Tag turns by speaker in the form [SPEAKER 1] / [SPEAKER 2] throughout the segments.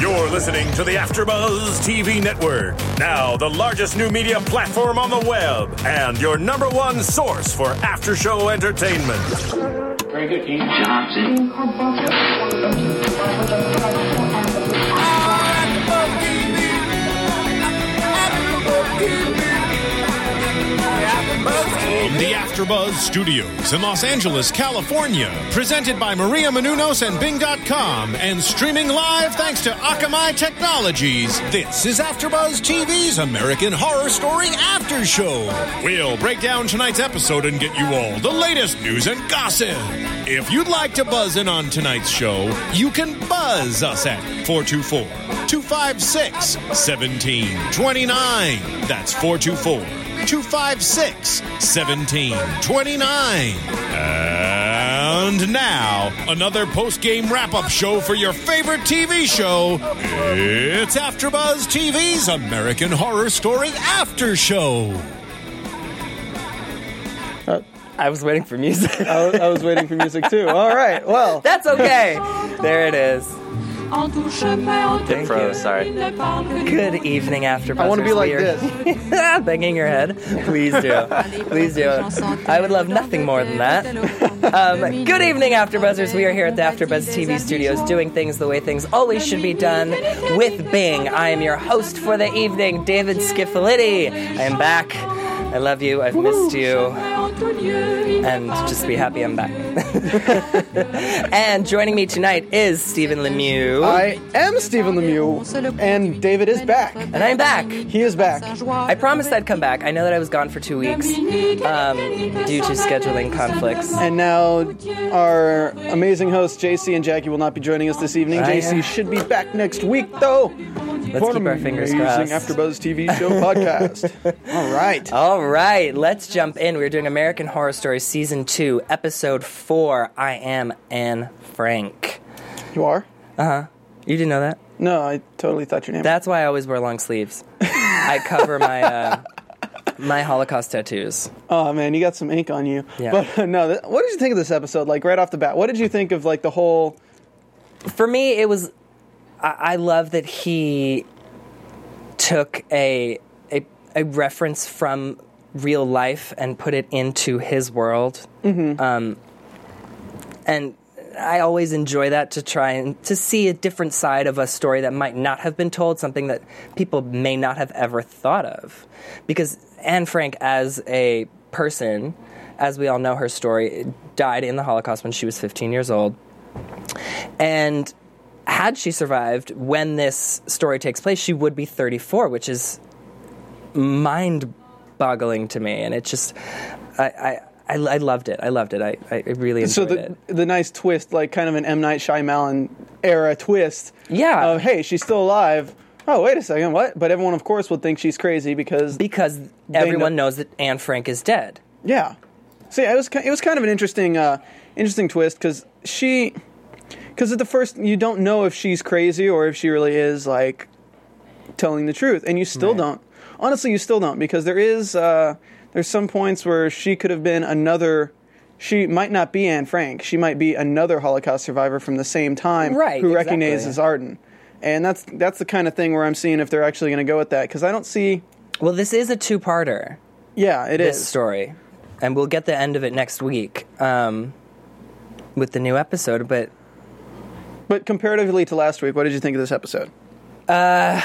[SPEAKER 1] You're listening to the AfterBuzz TV Network, now the largest new media platform on the web, and your number one source for after-show entertainment.
[SPEAKER 2] Very good, Keith Johnson.
[SPEAKER 3] From the AfterBuzz Studios in Los Angeles, California, presented by Maria Menounos and Bing.com, and streaming live thanks to Akamai Technologies, this is AfterBuzz TV's American Horror Story After Show. We'll break down tonight's episode and get you all the latest news and gossip. If you'd like to buzz in on tonight's show, you can buzz us at 424-256-1729. That's 424-256-1729. And now, another post-game wrap-up show for your favorite TV show. It's AfterBuzz TV's American Horror Story After Show.
[SPEAKER 4] I was waiting for music.
[SPEAKER 5] I was waiting for music too. All right, well.
[SPEAKER 4] That's okay. There it is.
[SPEAKER 5] Thank you.
[SPEAKER 4] Sorry. Good evening, AfterBuzzers.
[SPEAKER 5] I want to be like this.
[SPEAKER 4] Banging your head. Please do. Please do. I would love nothing more than that. Good evening, AfterBuzzers. We are here at the AfterBuzz TV studios doing things the way things always should be done with Bing. I am your host for the evening, David Scifolitti. I am back. I love you. I've missed you. And just be happy I'm back. And joining me tonight is Stephen Lemieux.
[SPEAKER 5] I am Stephen Lemieux, and David is back.
[SPEAKER 4] And I'm back.
[SPEAKER 5] He is back.
[SPEAKER 4] I promised I'd come back. I know that I was gone for 2 weeks due to scheduling conflicts.
[SPEAKER 5] And now our amazing hosts, JC and Jackie, will not be joining us this evening. JC should be back next week, though.
[SPEAKER 4] Let's keep our fingers crossed.
[SPEAKER 5] AfterBuzz TV show podcast.
[SPEAKER 4] All right. Let's jump in. We're doing American Horror Story Season 2, Episode 4. I am Anne Frank.
[SPEAKER 5] You are?
[SPEAKER 4] Uh-huh. You didn't know that?
[SPEAKER 5] No, I totally thought your name.
[SPEAKER 4] That's why I always wear long sleeves. I cover my my Holocaust tattoos.
[SPEAKER 5] Oh, man, you got some ink on you.
[SPEAKER 4] Yeah.
[SPEAKER 5] But no, what did you think of this episode? Like, right off the bat, what did you think of, like, the whole...
[SPEAKER 4] For me, it was... I love that he took a reference from real life and put it into his world. Mm-hmm. And I always enjoy that, to try and to see a different side of a story that might not have been told, something that people may not have ever thought of. Because Anne Frank, as a person, as we all know her story, died in the Holocaust when she was 15 years old. And had she survived when this story takes place, she would be 34, which is mind-boggling to me. And it just, I loved it. I loved it. I really enjoyed it.
[SPEAKER 5] So the nice twist, like kind of an M. Night Shyamalan era twist.
[SPEAKER 4] Yeah.
[SPEAKER 5] Of, hey, she's still alive. Oh, wait a second, what? But everyone, of course, would think she's crazy because
[SPEAKER 4] everyone knows that Anne Frank is dead.
[SPEAKER 5] Yeah. See, it was kind of an interesting twist because because at the first, you don't know if she's crazy or if she really is, like, telling the truth. And you still don't. Honestly, you still don't, because there's some points where she could have been she might not be Anne Frank. She might be another Holocaust survivor from the same time who recognizes Arden. And that's the kind of thing where I'm seeing if they're actually going to go with that, because I don't see...
[SPEAKER 4] Well, this is a two-parter.
[SPEAKER 5] Yeah, it is.
[SPEAKER 4] This story. And we'll get the end of it next week with the new episode, But
[SPEAKER 5] comparatively to last week, what did you think of this episode?
[SPEAKER 4] As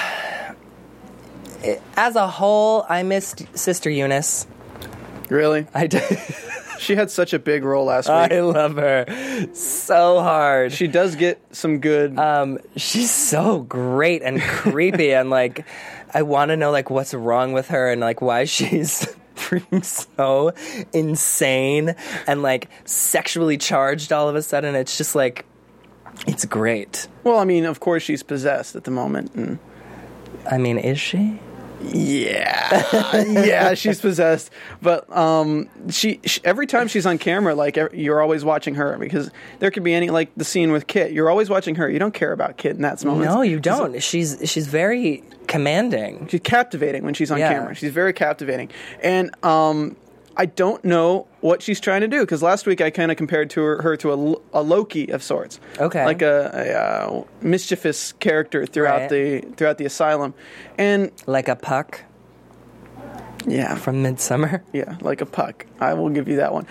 [SPEAKER 4] a whole, I missed Sister Eunice.
[SPEAKER 5] Really?
[SPEAKER 4] I did.
[SPEAKER 5] She had such a big role last week.
[SPEAKER 4] I love her so hard.
[SPEAKER 5] She does get some good...
[SPEAKER 4] she's so great and creepy, and, like, I want to know, like, what's wrong with her and, like, why she's so insane and, like, sexually charged all of a sudden. It's just, like... It's great.
[SPEAKER 5] Well, I mean, of course she's possessed at the moment. And...
[SPEAKER 4] I mean, is she?
[SPEAKER 5] Yeah. Yeah, she's possessed. But she every time she's on camera, like, you're always watching her, because there could be any, like, the scene with Kit. You're always watching her. You don't care about Kit in that moment.
[SPEAKER 4] No, you don't. She's very commanding.
[SPEAKER 5] She's captivating when she's on camera. She's very captivating. And I don't know what she's trying to do, because last week I kind of compared her to a Loki of sorts.
[SPEAKER 4] Okay.
[SPEAKER 5] Like a mischievous character throughout the asylum. And
[SPEAKER 4] Like a Puck
[SPEAKER 5] yeah,
[SPEAKER 4] from Midsummer.
[SPEAKER 5] yeah, like a Puck. I will give you that one.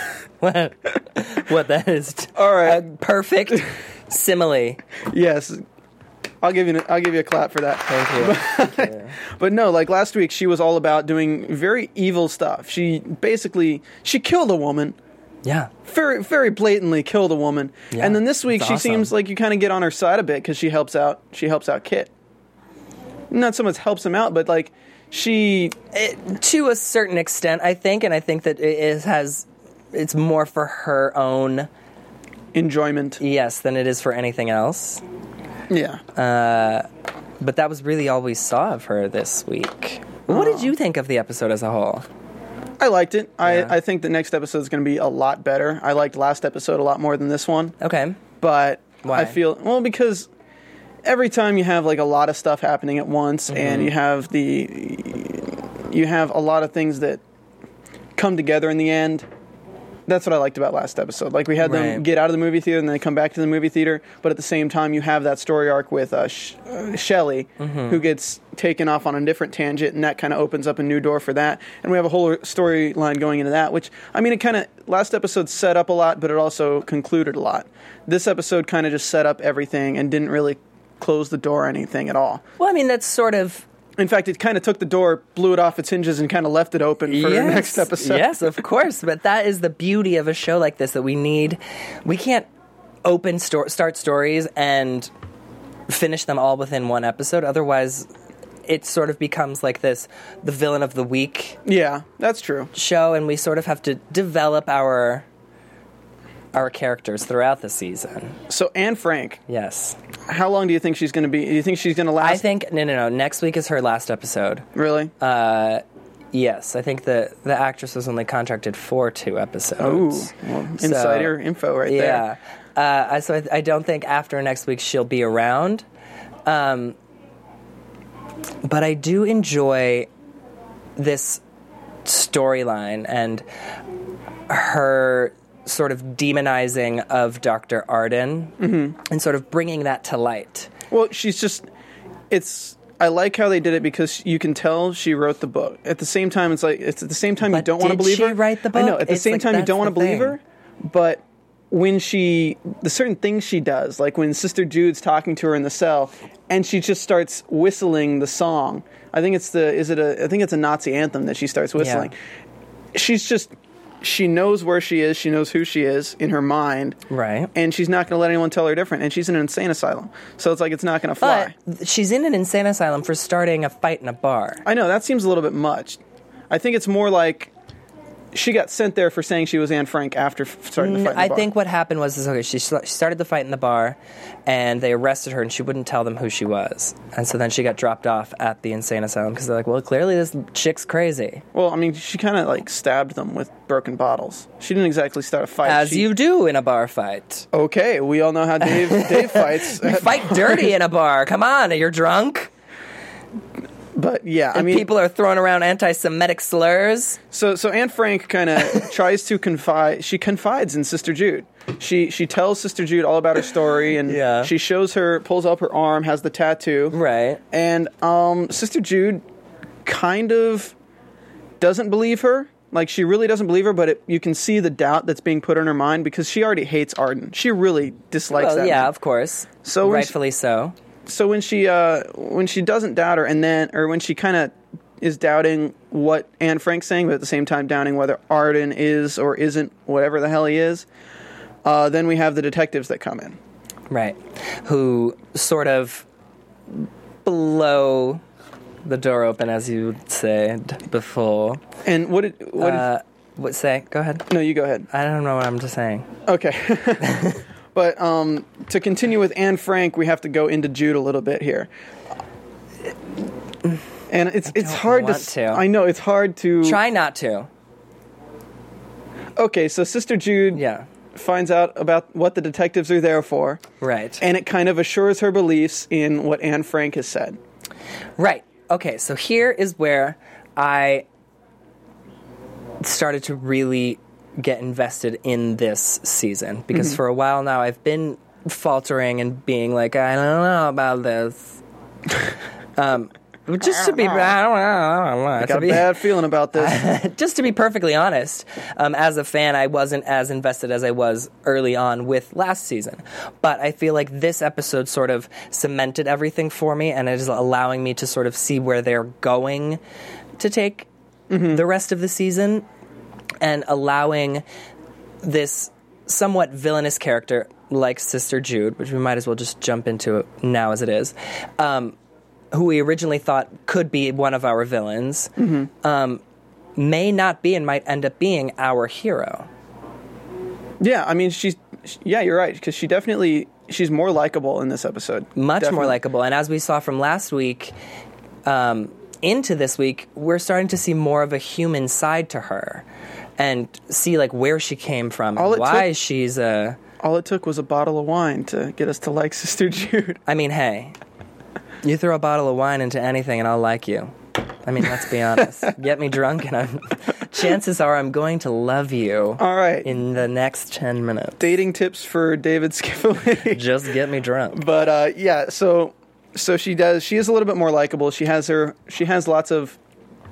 [SPEAKER 4] What that is.
[SPEAKER 5] All right.
[SPEAKER 4] A perfect simile.
[SPEAKER 5] Yes. I'll give you a clap for that.
[SPEAKER 4] Thank you.
[SPEAKER 5] But no, like last week, she was all about doing very evil stuff. She killed a woman,
[SPEAKER 4] Yeah.
[SPEAKER 5] very, very blatantly killed a woman.
[SPEAKER 4] Yeah,
[SPEAKER 5] And then this week,
[SPEAKER 4] it's
[SPEAKER 5] she
[SPEAKER 4] awesome.
[SPEAKER 5] seems like you kind of get on her side a bit because she helps out Kit. Not so much helps him out, but like she.
[SPEAKER 4] To a certain extent, I think, and I think that it's more for her own
[SPEAKER 5] Enjoyment.
[SPEAKER 4] yes than it is for anything else.
[SPEAKER 5] Yeah.
[SPEAKER 4] But that was really all we saw of her this week. What did you think of the episode as a whole?
[SPEAKER 5] I liked it.
[SPEAKER 4] Yeah.
[SPEAKER 5] I think the next episode is going to be a lot better. I liked last episode a lot more than this one.
[SPEAKER 4] Okay.
[SPEAKER 5] But
[SPEAKER 4] Why?
[SPEAKER 5] I feel, well, because every time you have like a lot of stuff happening at once, and you have a lot of things that come together in the end. That's what I liked about last episode. Like, we had them
[SPEAKER 4] Right.
[SPEAKER 5] get out of the movie theater and then they come back to the movie theater, but at the same time you have that story arc with Shelley, who gets taken off on a different tangent, and that kind of opens up a new door for that. And we have a whole storyline going into that, which, I mean, it kind of, last episode set up a lot, but it also concluded a lot. This episode kind of just set up everything and didn't really close the door or anything at all.
[SPEAKER 4] Well, I mean, that's sort of...
[SPEAKER 5] In fact, it kind of took the door, blew it off its hinges, and kind of left it open for the next episode.
[SPEAKER 4] Yes, of course. But that is the beauty of a show like this, that we need. We can't start stories and finish them all within one episode. Otherwise, it sort of becomes like the villain of the week
[SPEAKER 5] Yeah, that's true.
[SPEAKER 4] show, and we sort of have to develop our characters throughout the season.
[SPEAKER 5] So, Anne Frank,
[SPEAKER 4] Yes.
[SPEAKER 5] how long do you think she's going to be? Do you think she's going to last?
[SPEAKER 4] I think, no. Next week is her last episode.
[SPEAKER 5] Really?
[SPEAKER 4] Yes, I think the actress was only contracted for 2
[SPEAKER 5] Ooh,
[SPEAKER 4] episodes.
[SPEAKER 5] well, insider info right there.
[SPEAKER 4] Yeah. So I don't think after next week she'll be around. But I do enjoy this storyline and her sort of demonizing of Dr. Arden and sort of bringing that to light.
[SPEAKER 5] Well, she's just, I like how they did it because you can tell she wrote the book. At the same time, it's at the same time you
[SPEAKER 4] But
[SPEAKER 5] don't want to
[SPEAKER 4] did
[SPEAKER 5] believe
[SPEAKER 4] she
[SPEAKER 5] her.
[SPEAKER 4] write the
[SPEAKER 5] I know.
[SPEAKER 4] book?
[SPEAKER 5] At the
[SPEAKER 4] It's
[SPEAKER 5] same
[SPEAKER 4] like,
[SPEAKER 5] time, you
[SPEAKER 4] that's
[SPEAKER 5] don't want to
[SPEAKER 4] the
[SPEAKER 5] believe
[SPEAKER 4] thing.
[SPEAKER 5] her. But when the certain things she does, like when Sister Jude's talking to her in the cell, and she just starts whistling the song. I think it's a Nazi anthem that she starts whistling.
[SPEAKER 4] Yeah.
[SPEAKER 5] She knows where she is. She knows who she is in her mind.
[SPEAKER 4] Right.
[SPEAKER 5] And she's not going to let anyone tell her different. And she's in an insane asylum. So it's like it's not going to fly.
[SPEAKER 4] But she's in an insane asylum for starting a fight in a bar.
[SPEAKER 5] I know, that seems a little bit much. I think it's more like she got sent there for saying she was Anne Frank after starting the fight in the
[SPEAKER 4] I
[SPEAKER 5] bar.
[SPEAKER 4] think what happened was she started the fight in the bar, and they arrested her, and she wouldn't tell them who she was. And so then she got dropped off at the insane asylum because they're like, well, clearly this chick's crazy.
[SPEAKER 5] Well, I mean, she kind of like stabbed them with broken bottles. She didn't exactly start a fight.
[SPEAKER 4] As you do in a bar fight.
[SPEAKER 5] Okay, we all know how Dave fights.
[SPEAKER 4] You fight dirty in a bar. Come on, you're drunk.
[SPEAKER 5] But yeah, I
[SPEAKER 4] And
[SPEAKER 5] mean,
[SPEAKER 4] people are throwing around anti-Semitic slurs.
[SPEAKER 5] So Anne Frank kind of tries to confide. She confides in Sister Jude. She tells Sister Jude all about her story, and
[SPEAKER 4] Yeah.
[SPEAKER 5] she pulls up her arm, has the tattoo,
[SPEAKER 4] Right.
[SPEAKER 5] and Sister Jude kind of doesn't believe her. Like, she really doesn't believe her, but you can see the doubt that's being put in her mind because she already hates Arden. She really dislikes
[SPEAKER 4] Well,
[SPEAKER 5] that
[SPEAKER 4] yeah,
[SPEAKER 5] man.
[SPEAKER 4] of course.
[SPEAKER 5] So when
[SPEAKER 4] rightfully so.
[SPEAKER 5] So when she doesn't doubt her, or when she kind of is doubting what Anne Frank's saying, but at the same time doubting whether Arden is or isn't whatever the hell he is, then we have the detectives that come in.
[SPEAKER 4] Right. Who sort of blow the door open, as you said before.
[SPEAKER 5] And what did
[SPEAKER 4] What say? Go ahead.
[SPEAKER 5] no, you go ahead.
[SPEAKER 4] I don't know what I'm just saying.
[SPEAKER 5] Okay. But to continue with Anne Frank, we have to go into Jude a little bit here. And it's hard
[SPEAKER 4] want to.
[SPEAKER 5] I know, it's hard to...
[SPEAKER 4] Try not to.
[SPEAKER 5] Okay, so Sister Jude
[SPEAKER 4] Yeah.
[SPEAKER 5] finds out about what the detectives are there for.
[SPEAKER 4] Right.
[SPEAKER 5] And it kind of assures her beliefs in what Anne Frank has said.
[SPEAKER 4] Right. Okay, so here is where I started to really get invested in this season, because for a while now I've been faltering and being like, I don't know about this. Just to be, I don't know.
[SPEAKER 5] I got a bad feeling about this.
[SPEAKER 4] Just to be perfectly honest, as a fan, I wasn't as invested as I was early on with last season. But I feel like this episode sort of cemented everything for me, and it is allowing me to sort of see where they're going to take the rest of the season, and allowing this somewhat villainous character like Sister Jude, which we might as well just jump into now as it is, who we originally thought could be one of our villains, may not be and might end up being our hero.
[SPEAKER 5] Yeah, I mean, you're right, because she's more likable in this episode.
[SPEAKER 4] Much more likable. And as we saw from last week, into this week, we're starting to see more of a human side to her, and see like where she came from, why she's a...
[SPEAKER 5] All it took was a bottle of wine to get us to like Sister Jude.
[SPEAKER 4] I mean, hey, you throw a bottle of wine into anything and I'll like you. I mean, let's be honest. Get me drunk and chances are I'm going to love you.
[SPEAKER 5] All right.
[SPEAKER 4] In the next 10 minutes.
[SPEAKER 5] Dating tips for David Schifoli.
[SPEAKER 4] Just get me drunk.
[SPEAKER 5] But so she does. She is a little bit more likable. She has lots of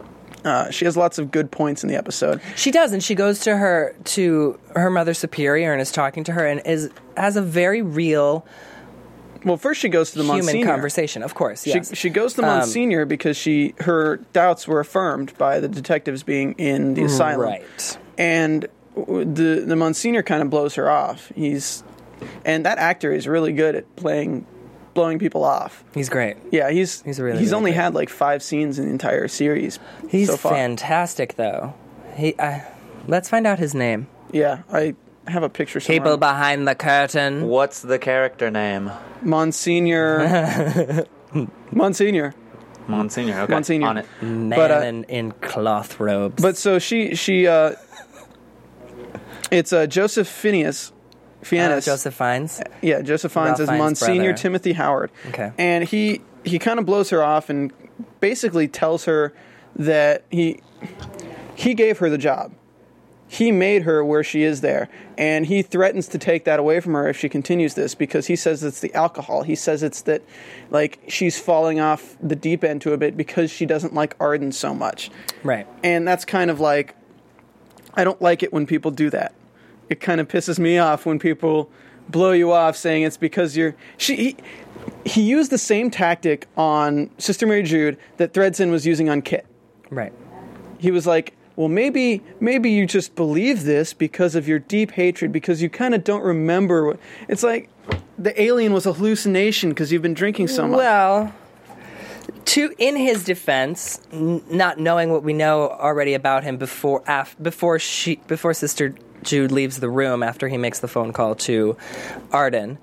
[SPEAKER 5] good points in the episode.
[SPEAKER 4] She does, and she goes to her mother superior and is talking to her and has a very real.
[SPEAKER 5] Well, first she goes to the
[SPEAKER 4] human
[SPEAKER 5] Monsignor.
[SPEAKER 4] Conversation, of course. Yes.
[SPEAKER 5] She goes to the Monsignor because her doubts were affirmed by the detectives being in the asylum,
[SPEAKER 4] right?
[SPEAKER 5] And the Monsignor kind of blows her off. And that actor is really good at blowing people off.
[SPEAKER 4] He's great.
[SPEAKER 5] Yeah, he's only
[SPEAKER 4] great.
[SPEAKER 5] had like 5 scenes in the entire series.
[SPEAKER 4] He's
[SPEAKER 5] so far.
[SPEAKER 4] Fantastic, though. Let's find out his name.
[SPEAKER 5] Yeah, I have a picture somewhere.
[SPEAKER 4] People behind the curtain.
[SPEAKER 6] What's the character name?
[SPEAKER 5] Monsignor. Monsignor.
[SPEAKER 6] Monsignor. Okay.
[SPEAKER 5] Monsignor.
[SPEAKER 6] On it.
[SPEAKER 4] Man in cloth robes.
[SPEAKER 5] But so it's Joseph Fiennes.
[SPEAKER 4] Joseph Fiennes.
[SPEAKER 5] Yeah, Joseph Fiennes as Monsignor
[SPEAKER 4] brother.
[SPEAKER 5] Timothy Howard.
[SPEAKER 4] Okay.
[SPEAKER 5] And he kind of blows her off and basically tells her that he gave her the job. He made her where she is there. And he threatens to take that away from her if she continues this, because he says it's the alcohol. He says it's that, like, she's falling off the deep end to a bit because she doesn't like Arden so much.
[SPEAKER 4] Right.
[SPEAKER 5] And that's kind of like, I don't like it when people do that. It kind of pisses me off when people blow you off saying it's because you're... He used the same tactic on Sister Mary Jude that Thredson was using on Kit.
[SPEAKER 4] Right.
[SPEAKER 5] He was like, well, maybe you just believe this because of your deep hatred, because you kind of don't remember. It's like the alien was a hallucination because you've been drinking so much.
[SPEAKER 4] Well, in his defense, not knowing what we know already about him before Sister Jude leaves the room after he makes the phone call to Arden,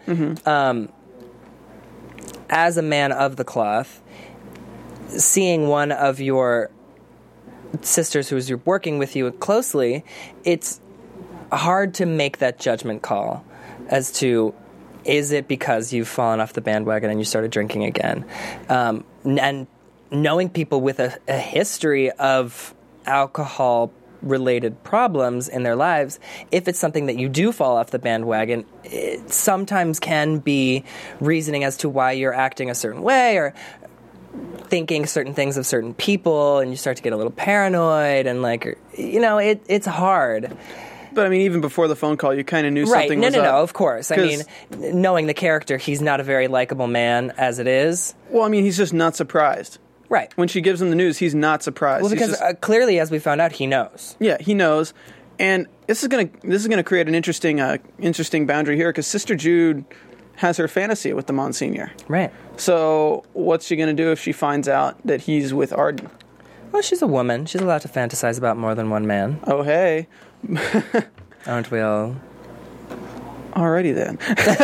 [SPEAKER 4] as a man of the cloth, seeing one of your sisters who's working with you closely, it's hard to make that judgment call as to, is it because you've fallen off the bandwagon and you started drinking again? And knowing people with a history of alcohol-related problems in their lives, if it's something that you do fall off the bandwagon, it sometimes can be reasoning as to why you're acting a certain way or thinking certain things of certain people, and you start to get a little paranoid, and it's hard.
[SPEAKER 5] But I mean, even before the phone call, you kind of knew something was up.
[SPEAKER 4] No, of course. I mean, knowing the character, he's not a very likable man as it is.
[SPEAKER 5] Well, I mean, he's just not surprised.
[SPEAKER 4] Right.
[SPEAKER 5] When she gives him the news, he's not surprised.
[SPEAKER 4] Well, because clearly, as we found out, he knows.
[SPEAKER 5] Yeah, he knows, and this is gonna create an interesting boundary here, because Sister Jude has her fantasy with the Monsignor.
[SPEAKER 4] Right.
[SPEAKER 5] So what's she going to do if she finds out that he's with Arden?
[SPEAKER 4] Well, she's a woman. She's allowed to fantasize about more than one man.
[SPEAKER 5] Oh, hey.
[SPEAKER 4] Aren't we all?
[SPEAKER 5] Alrighty then.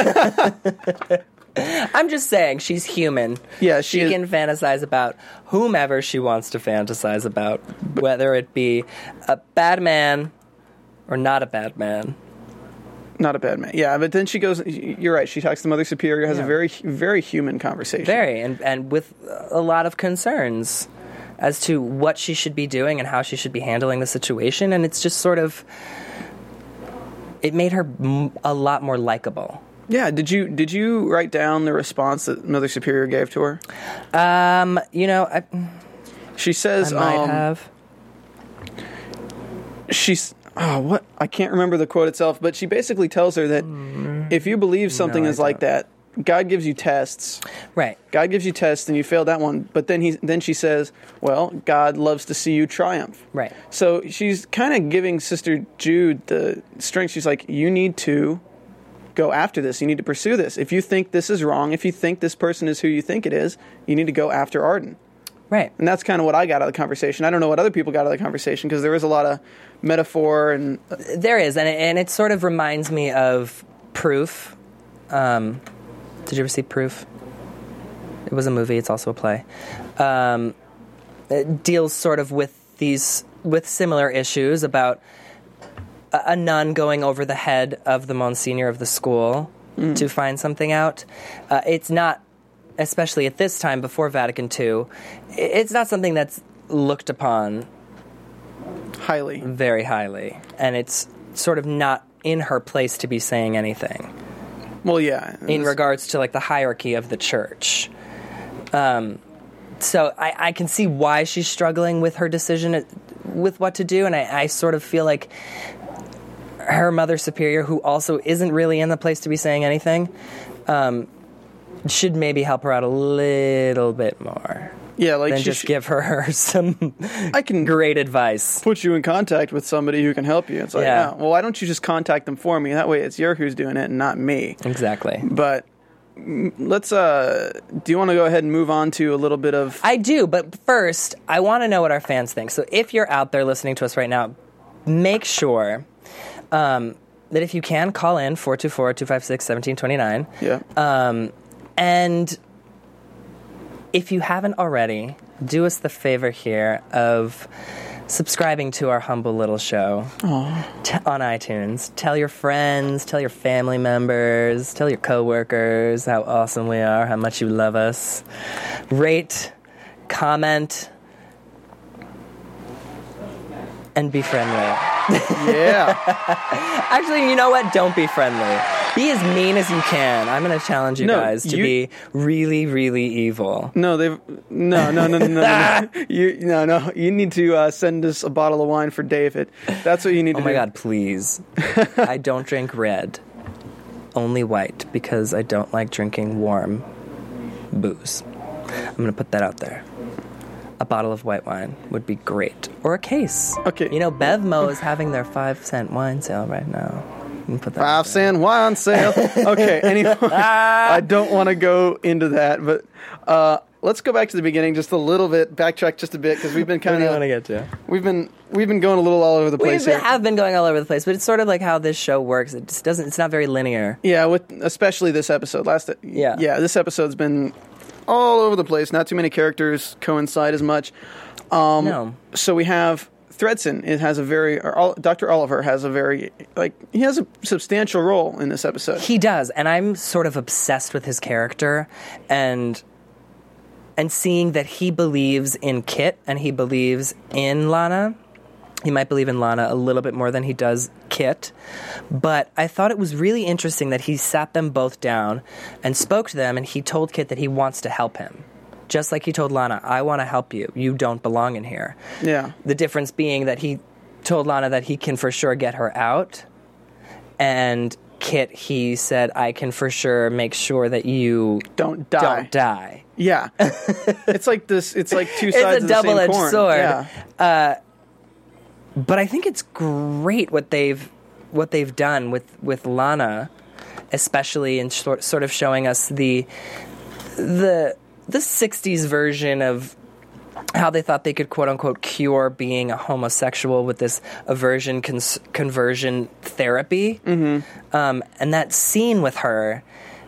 [SPEAKER 4] I'm just saying, she's human.
[SPEAKER 5] Yeah,
[SPEAKER 4] she can fantasize about whomever she wants to fantasize about, whether it be a bad man or not a bad man.
[SPEAKER 5] Not a bad man. Yeah, but then she goes, you're right, she talks to Mother Superior, has a very, very human conversation.
[SPEAKER 4] Very, and with a lot of concerns as to what she should be doing and how she should be handling the situation, and it's just sort of, it made her a lot more likable.
[SPEAKER 5] Yeah, did you write down the response that Mother Superior gave to her? She says,
[SPEAKER 4] I might have.
[SPEAKER 5] She's what? I can't remember the quote itself, but she basically tells her that if you believe something is like that, God gives you tests.
[SPEAKER 4] Right.
[SPEAKER 5] God gives you tests, and you failed that one. But then she says, well, God loves to see you triumph.
[SPEAKER 4] Right.
[SPEAKER 5] So she's kind of giving Sister Jude the strength. She's like, you need to go after this. You need to pursue this. If you think this is wrong, if you think this person is who you think it is, you need to go after Arden.
[SPEAKER 4] Right.
[SPEAKER 5] And that's kind of what I got out of the conversation. I don't know what other people got out of the conversation, because there was a lot of metaphor and...
[SPEAKER 4] There is, and it sort of reminds me of Proof. Did you ever see Proof? It was a movie. It's also a play. It deals sort of with similar issues about a nun going over the head of the Monsignor of the school to find something out. It's not, especially at this time before Vatican II, it's not something that's looked upon
[SPEAKER 5] highly,
[SPEAKER 4] very highly, and it's sort of not in her place to be saying anything.
[SPEAKER 5] Well, yeah.
[SPEAKER 4] In regards to, like, the hierarchy of the church. So I can see why she's struggling with her decision with what to do, and I sort of feel like her Mother Superior, who also isn't really in the place to be saying anything, should maybe help her out a little bit more.
[SPEAKER 5] Yeah, like
[SPEAKER 4] than just give her some great advice.
[SPEAKER 5] Put you in contact with somebody who can help you. It's like,
[SPEAKER 4] Yeah.
[SPEAKER 5] well, why don't you just contact them for me? That way it's you who's doing it and not me.
[SPEAKER 4] Exactly.
[SPEAKER 5] But let's, do you want to go ahead and move on to a little bit of...
[SPEAKER 4] I do, but first, I want to know what our fans think. So if you're out there listening to us right now, make sure that if you can, call in 424-256-1729.
[SPEAKER 5] Yeah.
[SPEAKER 4] And if you haven't already, do us the favor here of subscribing to our humble little show on iTunes. Tell your friends, tell your family members, tell your coworkers how awesome we are, how much you love us. Rate, comment, and be friendly.
[SPEAKER 5] Yeah.
[SPEAKER 4] Actually, you know what? Don't be friendly. Be as mean as you can. I'm going to challenge you guys to be really, really evil.
[SPEAKER 5] No. You need to send us a bottle of wine for David. That's what you need to do.
[SPEAKER 4] Oh my God, please. I don't drink red. Only white, because I don't like drinking warm booze. I'm going to put that out there. A bottle of white wine would be great. Or a case.
[SPEAKER 5] Okay.
[SPEAKER 4] You know, Bevmo is having their 5-cent wine sale right now. Put that
[SPEAKER 5] 5-cent wine sale. Okay, anyway, I don't want to go into that, but let's go back to the beginning just a little bit, backtrack just a bit, because we've been kind of...
[SPEAKER 4] What do you want to get to?
[SPEAKER 5] We've been going a little all over the place here.
[SPEAKER 4] We have been going all over the place, but it's sort of like how this show works. It just doesn't... It's not very linear.
[SPEAKER 5] Yeah, especially this episode. Yeah, this episode's been all over the place. Not too many characters coincide as much.
[SPEAKER 4] No.
[SPEAKER 5] So we have Thredson. Dr. Oliver has he has a substantial role in this episode.
[SPEAKER 4] He does, and I'm sort of obsessed with his character, and seeing that he believes in Kit and he believes in Lana. He might believe in Lana a little bit more than he does Kit, but I thought it was really interesting that he sat them both down and spoke to them, and he told Kit that he wants to help him. Just like he told Lana, I want to help you. You don't belong in here.
[SPEAKER 5] Yeah.
[SPEAKER 4] The difference being that he told Lana that he can for sure get her out, and Kit, he said, I can for sure make sure that you
[SPEAKER 5] don't die. Yeah. It's like this. It's like two sides of the same coin.
[SPEAKER 4] It's a double-edged sword.
[SPEAKER 5] Yeah.
[SPEAKER 4] But I think it's great what they've done with Lana, especially in sort of showing us the 60s version of how they thought they could quote-unquote cure being a homosexual with this aversion conversion therapy. Mm-hmm. And that scene with her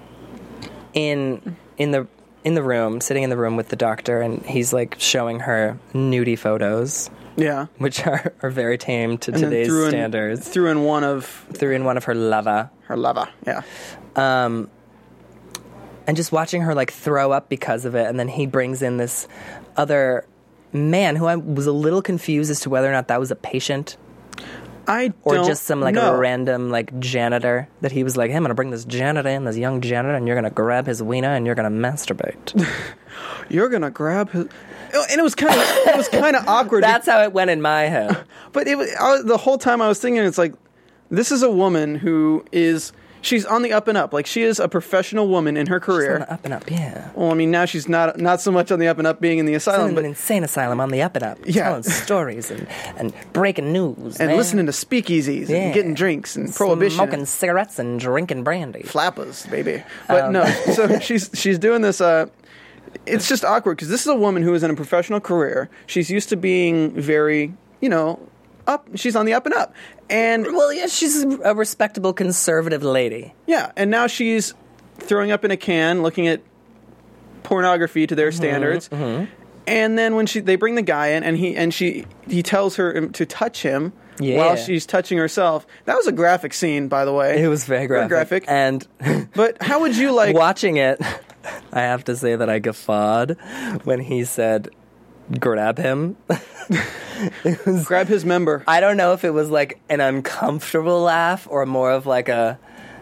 [SPEAKER 4] in the room, sitting in the room with the doctor, and he's like showing her nudie photos.
[SPEAKER 5] Yeah.
[SPEAKER 4] Which are very tame to today's standards.
[SPEAKER 5] Threw in one of
[SPEAKER 4] her lava.
[SPEAKER 5] Her lava, yeah.
[SPEAKER 4] And just watching her like throw up because of it, and then he brings in this other man, who I was a little confused as to whether or not that was a patient or just some like a random like janitor that he was like, hey, I'm gonna bring this janitor in, this young janitor, and you're gonna grab his wiener and you're gonna masturbate.
[SPEAKER 5] You're gonna grab his, and it was kind of awkward.
[SPEAKER 4] That's how it went in my head.
[SPEAKER 5] But the whole time I was thinking, it's like, this is a woman who she's on the up and up. Like, she is a professional woman in her career.
[SPEAKER 4] She's on the up and up, yeah.
[SPEAKER 5] Well, I mean, now she's not so much on the up and up being in the asylum.
[SPEAKER 4] She's in an insane asylum on the up and up.
[SPEAKER 5] Yeah.
[SPEAKER 4] Telling stories and breaking news.
[SPEAKER 5] And
[SPEAKER 4] man.
[SPEAKER 5] listening to speakeasies and getting drinks and prohibition.
[SPEAKER 4] Smoking cigarettes and drinking brandy.
[SPEAKER 5] Flappers, baby. But no, so she's doing this... it's just awkward because this is a woman who is in a professional career. She's used to being very, up. She's on the up and up. And
[SPEAKER 4] well, yeah, she's a respectable conservative lady.
[SPEAKER 5] Yeah, and now she's throwing up in a can, looking at pornography to their standards. Mm-hmm. And then when they bring the guy in, and he tells her to touch him while she's touching herself. That was a graphic scene, by the way.
[SPEAKER 4] It was very graphic. And
[SPEAKER 5] but how would you like
[SPEAKER 4] watching it? I have to say that I guffawed when he said, "Grab him."
[SPEAKER 5] Grab his member.
[SPEAKER 4] I don't know if it was like an uncomfortable laugh or more of like a...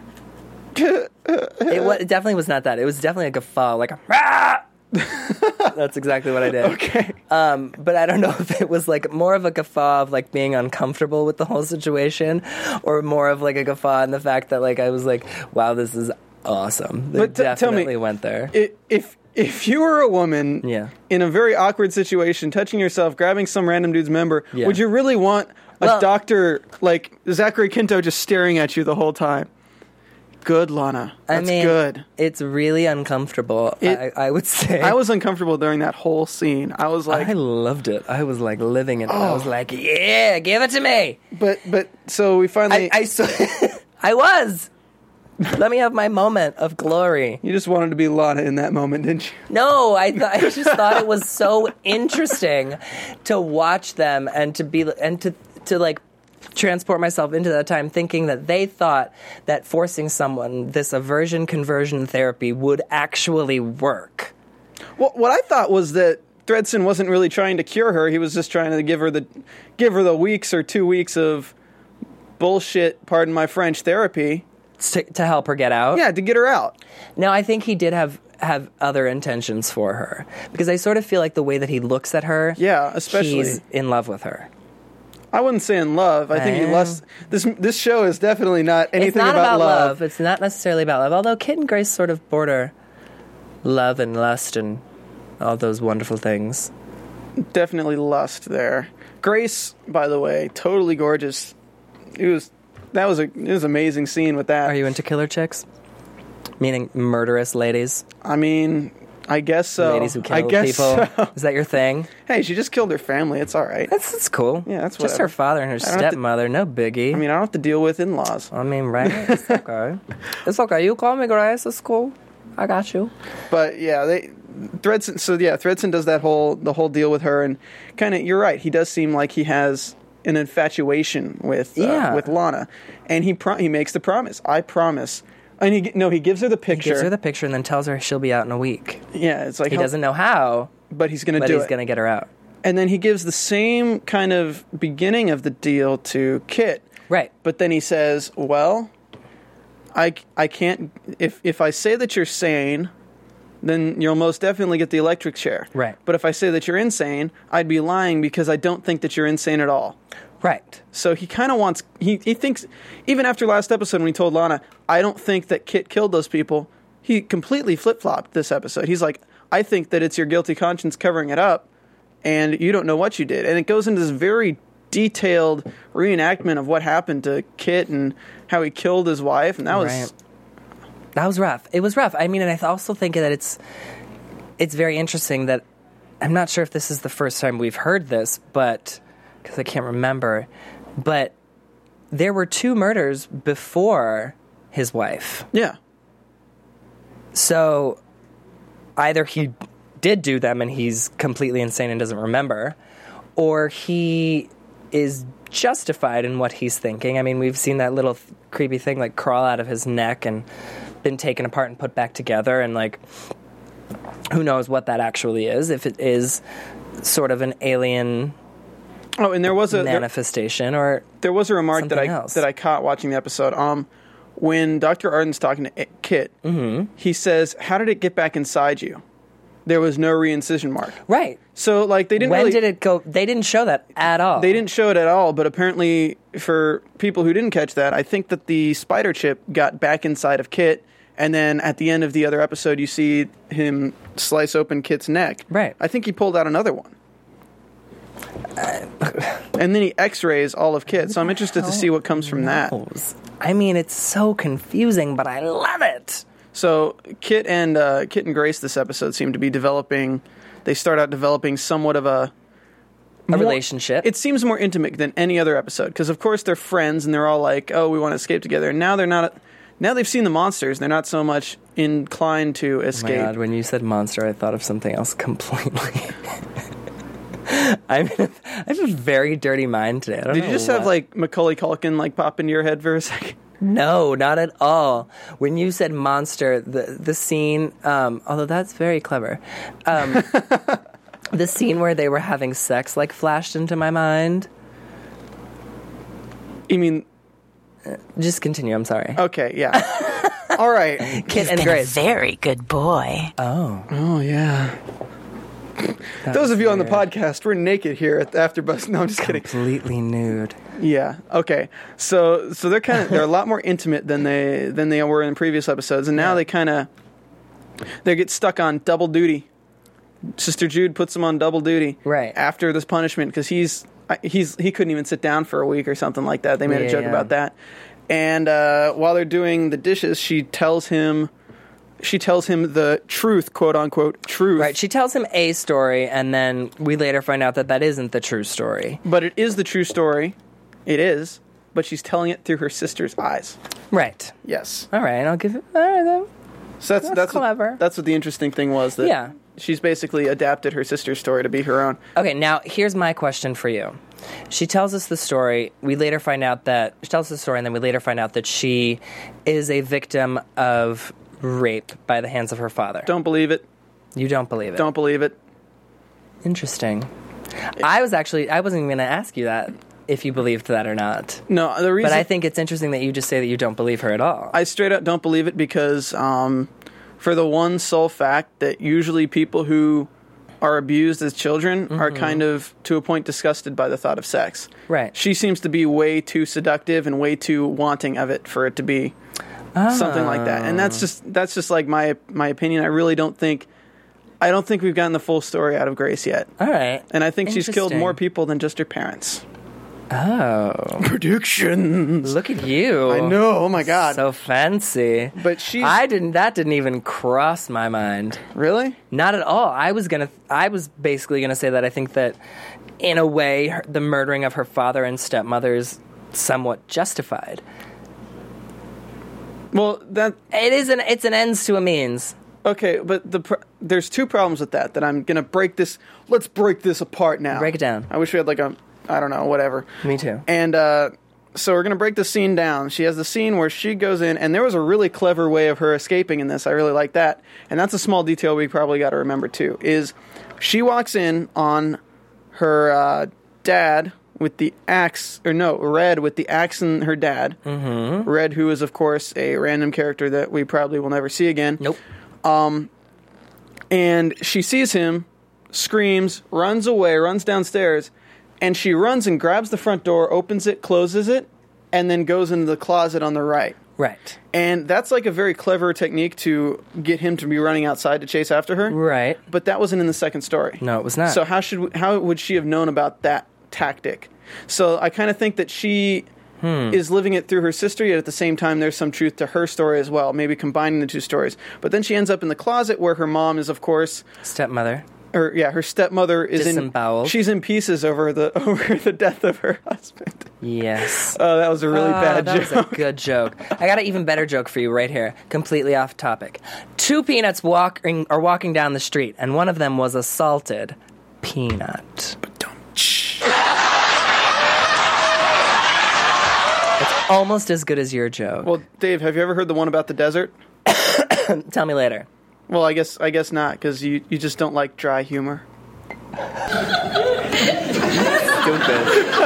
[SPEAKER 4] It definitely was not that. It was definitely a guffaw, like a... Rah! That's exactly what I did.
[SPEAKER 5] Okay.
[SPEAKER 4] But I don't know if it was like more of a guffaw of like being uncomfortable with the whole situation or more of like a guffaw in the fact that like I was like, wow, this is awesome. They definitely tell me, went there.
[SPEAKER 5] If you were a woman in a very awkward situation, touching yourself, grabbing some random dude's member, would you really want a doctor like Zachary Quinto just staring at you the whole time? Good, Lana. That's good.
[SPEAKER 4] It's really uncomfortable, I would say.
[SPEAKER 5] I was uncomfortable during that whole scene. I was like...
[SPEAKER 4] I loved it. I was like living it. I was like, yeah, give it to me.
[SPEAKER 5] But so we finally...
[SPEAKER 4] I was... Let me have my moment of glory.
[SPEAKER 5] You just wanted to be Lana in that moment, didn't you?
[SPEAKER 4] No, I just thought it was so interesting to watch them and to like transport myself into that time thinking that they thought that forcing someone this aversion conversion therapy would actually work.
[SPEAKER 5] Well, what I thought was that Thredson wasn't really trying to cure her. He was just trying to give her the weeks or 2 weeks of bullshit, pardon my French, therapy.
[SPEAKER 4] To help her get out?
[SPEAKER 5] Yeah, to get her out.
[SPEAKER 4] Now, I think he did have other intentions for her. Because I sort of feel like the way that he looks at her...
[SPEAKER 5] Yeah, especially...
[SPEAKER 4] He's in love with her.
[SPEAKER 5] I wouldn't say in love. I think he lusts... This show is definitely not anything about love.
[SPEAKER 4] It's not necessarily about love. Although Kit and Grace sort of border love and lust and all those wonderful things.
[SPEAKER 5] Definitely lust there. Grace, by the way, totally gorgeous. It was an amazing scene with that.
[SPEAKER 4] Are you into killer chicks? Meaning murderous ladies?
[SPEAKER 5] I mean, I guess so.
[SPEAKER 4] Ladies who kill people? So. Is that your thing?
[SPEAKER 5] Hey, she just killed her family. It's all right.
[SPEAKER 4] That's cool.
[SPEAKER 5] Yeah, that's
[SPEAKER 4] just her father and her stepmother. No biggie.
[SPEAKER 5] I mean, I don't have to deal with in-laws.
[SPEAKER 4] I mean, right? It's okay. It's okay. You call me Grace. It's cool. I got you.
[SPEAKER 5] But yeah, Thredson. So yeah, Thredson does the whole deal with her, and kind of. You're right. He does seem like he has an infatuation with Lana, and he makes the promise. I promise. And he gives her the picture.
[SPEAKER 4] He gives her the picture and then tells her she'll be out in a week.
[SPEAKER 5] Yeah, it's like
[SPEAKER 4] he doesn't know how,
[SPEAKER 5] but he's going to do it.
[SPEAKER 4] But he's going to get her out.
[SPEAKER 5] And then he gives the same kind of beginning of the deal to Kit.
[SPEAKER 4] Right.
[SPEAKER 5] But then he says, "Well, I can't. If I say that you're sane, then you'll most definitely get the electric chair.
[SPEAKER 4] Right.
[SPEAKER 5] But if I say that you're insane, I'd be lying because I don't think that you're insane at all."
[SPEAKER 4] Right.
[SPEAKER 5] So he kind of wants... He thinks... Even after last episode when he told Lana, I don't think that Kit killed those people, he completely flip-flopped this episode. He's like, I think that it's your guilty conscience covering it up, and you don't know what you did. And it goes into this very detailed reenactment of what happened to Kit and how he killed his wife, and that was...
[SPEAKER 4] That was rough. It was rough. I mean, and I also think that it's very interesting that... I'm not sure if this is the first time we've heard this, but... because I can't remember, but there were 2 murders before his wife.
[SPEAKER 5] Yeah.
[SPEAKER 4] So either he did do them and he's completely insane and doesn't remember, or he is justified in what he's thinking. I mean, we've seen that little creepy thing like crawl out of his neck and been taken apart and put back together, and like who knows what that actually is, if it is sort of an alien
[SPEAKER 5] Oh, and there was a
[SPEAKER 4] manifestation or
[SPEAKER 5] there was a remark that
[SPEAKER 4] something else.
[SPEAKER 5] I caught watching the episode. When Dr. Arden's talking to Kit, he says, "How did it get back inside you?" There was no reincision mark.
[SPEAKER 4] Right.
[SPEAKER 5] So, like, they didn't
[SPEAKER 4] When
[SPEAKER 5] really...
[SPEAKER 4] did it go? They didn't show that at all.
[SPEAKER 5] They didn't show it at all, but apparently, for people who didn't catch that, I think that the spider chip got back inside of Kit, and then at the end of the other episode, you see him slice open Kit's neck.
[SPEAKER 4] Right.
[SPEAKER 5] I think he pulled out another one. And then he x-rays all of Kit, so I'm interested to see what comes from that.
[SPEAKER 4] I mean, it's so confusing, but I love it.
[SPEAKER 5] So Kit and Grace this episode seem to be developing... They start out developing somewhat of a
[SPEAKER 4] relationship.
[SPEAKER 5] It seems more intimate than any other episode, because of course they're friends and they're all like, oh, we want to escape together. And now they're not... Now they've seen the monsters, they're not so much inclined to escape.
[SPEAKER 4] Oh my God, when you said monster, I thought of something else completely. I have a very dirty mind today.
[SPEAKER 5] Did you just have like Macaulay Culkin like pop into your head for a second?
[SPEAKER 4] No, not at all. When you said monster, the scene, although that's very clever, the scene where they were having sex like flashed into my mind.
[SPEAKER 5] You mean?
[SPEAKER 4] Just continue. I'm sorry.
[SPEAKER 5] Okay, yeah. All right.
[SPEAKER 4] Kit and Grace.
[SPEAKER 7] A very good boy.
[SPEAKER 5] Oh yeah. Those of you on the podcast, we're naked here at the AfterBuzz. No, I'm just kidding.
[SPEAKER 4] Completely nude.
[SPEAKER 5] Yeah. Okay. So they're a lot more intimate than they were in previous episodes, and now they get stuck on double duty. Sister Jude puts them on double duty
[SPEAKER 4] right
[SPEAKER 5] after this punishment because he couldn't even sit down for a week or something like that. They made a joke about that. And while they're doing the dishes, she tells him the truth, quote unquote, truth.
[SPEAKER 4] Right. She tells him a story, and then we later find out that isn't the true story.
[SPEAKER 5] But it is the true story. It is. But she's telling it through her sister's eyes.
[SPEAKER 4] Right.
[SPEAKER 5] Yes.
[SPEAKER 4] All right. I'll give it. All right, then.
[SPEAKER 5] So that's
[SPEAKER 4] clever.
[SPEAKER 5] That's what the interesting thing was. That she's basically adapted her sister's story to be her own.
[SPEAKER 4] Okay. Now here's my question for you. She tells us the story. We later find out that she tells us the story, and then we later find out that she is a victim of rape by the hands of her father.
[SPEAKER 5] Don't believe it.
[SPEAKER 4] You don't believe it.
[SPEAKER 5] Don't believe it.
[SPEAKER 4] Interesting. I wasn't even going to ask you that if you believed that or not.
[SPEAKER 5] No, the reason.
[SPEAKER 4] But I think it's interesting that you just say that you don't believe her at all.
[SPEAKER 5] I straight up don't believe it because, for the one sole fact that usually people who are abused as children are kind of, to a point, disgusted by the thought of sex.
[SPEAKER 4] Right.
[SPEAKER 5] She seems to be way too seductive and way too wanting of it for it to be something like that. And that's just like my opinion. I don't think we've gotten the full story out of Grace yet.
[SPEAKER 4] All right.
[SPEAKER 5] And I think she's killed more people than just her parents.
[SPEAKER 4] Oh.
[SPEAKER 5] Predictions.
[SPEAKER 4] Look at you.
[SPEAKER 5] I know. Oh my God.
[SPEAKER 4] So fancy.
[SPEAKER 5] But
[SPEAKER 4] that didn't even cross my mind.
[SPEAKER 5] Really?
[SPEAKER 4] Not at all. I was basically gonna say that I think that in a way the murdering of her father and stepmother is somewhat justified.
[SPEAKER 5] Well,
[SPEAKER 4] it's an ends to a means.
[SPEAKER 5] Okay, but there's two problems with that I'm going to break this. Let's break this apart now.
[SPEAKER 4] Break it down.
[SPEAKER 5] I wish we had I don't know, whatever.
[SPEAKER 4] Me too.
[SPEAKER 5] And so we're going to break the scene down. She has the scene where she goes in, and there was a really clever way of her escaping in this. I really like that. And that's a small detail we probably got to remember too, is she walks in on her dad with the axe, Red with the axe and her dad. Mm-hmm. Red, who is, of course, a random character that we probably will never see again.
[SPEAKER 4] Nope.
[SPEAKER 5] And she sees him, screams, runs away, runs downstairs, and she runs and grabs the front door, opens it, closes it, and then goes into the closet on the right.
[SPEAKER 4] Right.
[SPEAKER 5] And that's like a very clever technique to get him to be running outside to chase after her.
[SPEAKER 4] Right.
[SPEAKER 5] But that wasn't in the second story.
[SPEAKER 4] No, it was not.
[SPEAKER 5] So how would she have known about that tactic? So I kind of think that she is living it through her sister, yet at the same time there's some truth to her story as well, maybe combining the two stories. But then she ends up in the closet where her mom is, of course...
[SPEAKER 4] Stepmother.
[SPEAKER 5] Her stepmother is
[SPEAKER 4] disemboweled.
[SPEAKER 5] She's in pieces over the death of her husband.
[SPEAKER 4] Yes.
[SPEAKER 5] Oh, that was a really bad joke.
[SPEAKER 4] That was a good joke. I got an even better joke for you right here, completely off topic. Two peanuts are walking down the street, and one of them was a salted peanut. It's almost as good as your joke.
[SPEAKER 5] Well, Dave, have you ever heard the one about the desert?
[SPEAKER 4] Tell me later.
[SPEAKER 5] Well, I guess not, because you just don't like dry humor.
[SPEAKER 6] Stupid.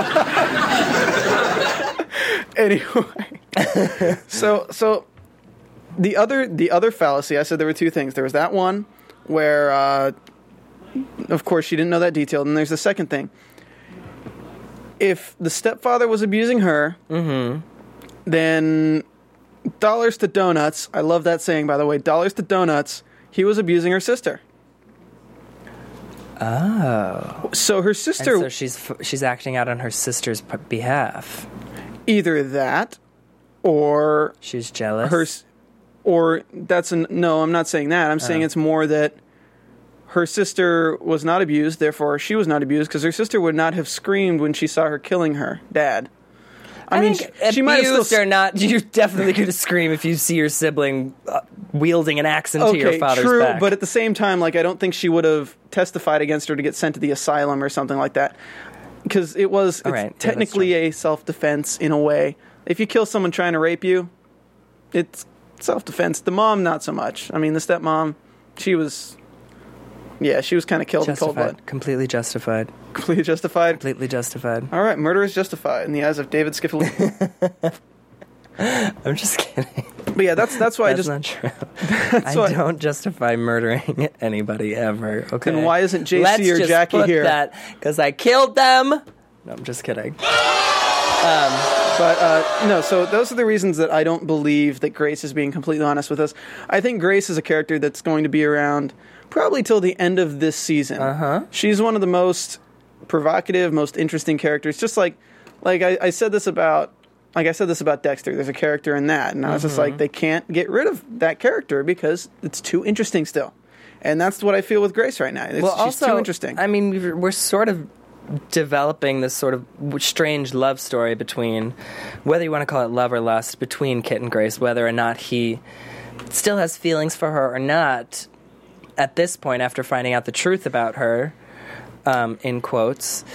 [SPEAKER 5] Anyway, so the other fallacy, I said there were two things. There was that one where, of course, she didn't know that detail. And there's the second thing. If the stepfather was abusing her, then dollars to donuts. I love that saying, by the way. Dollars to donuts. He was abusing her sister.
[SPEAKER 4] Oh.
[SPEAKER 5] So her sister...
[SPEAKER 4] And so she's acting out on her sister's behalf.
[SPEAKER 5] Either that, or...
[SPEAKER 4] She's jealous?
[SPEAKER 5] No, I'm not saying that. I'm saying it's more that her sister was not abused, therefore she was not abused, because her sister would not have screamed when she saw her killing her dad. I mean, she might have still...
[SPEAKER 4] or not, you're definitely going to scream if you see your sibling wielding an axe into your father's
[SPEAKER 5] true,
[SPEAKER 4] back.
[SPEAKER 5] But at the same time, like, I don't think she would have testified against her to get sent to the asylum or something like that. Because it's technically a self-defense in a way. If you kill someone trying to rape you, it's self-defense. The mom, not so much. I mean, the stepmom, she was kind of killed in cold blood.
[SPEAKER 4] Completely justified.
[SPEAKER 5] Completely justified?
[SPEAKER 4] Completely justified.
[SPEAKER 5] All right, murder is justified in the eyes of David Skiffle.
[SPEAKER 4] I'm just kidding.
[SPEAKER 5] But yeah, that's why
[SPEAKER 4] that's not true. I don't justify murdering anybody ever. Okay.
[SPEAKER 5] Then why isn't JC
[SPEAKER 4] Let's
[SPEAKER 5] or
[SPEAKER 4] just
[SPEAKER 5] Jackie
[SPEAKER 4] put
[SPEAKER 5] here?
[SPEAKER 4] That because I killed them. No, I'm just kidding.
[SPEAKER 5] No, so those are the reasons that I don't believe that Grace is being completely honest with us. I think Grace is a character that's going to be around probably till the end of this season. She's one of the most provocative, most interesting characters. Just like I said this about Dexter. There's a character in that, and I was just like, they can't get rid of that character because it's too interesting still. And that's what I feel with Grace right now. She's too interesting.
[SPEAKER 4] I mean, we're sort of developing this sort of strange love story between, whether you want to call it love or lust, between Kit and Grace, whether or not he still has feelings for her or not. At this point, after finding out the truth about her, in quotes,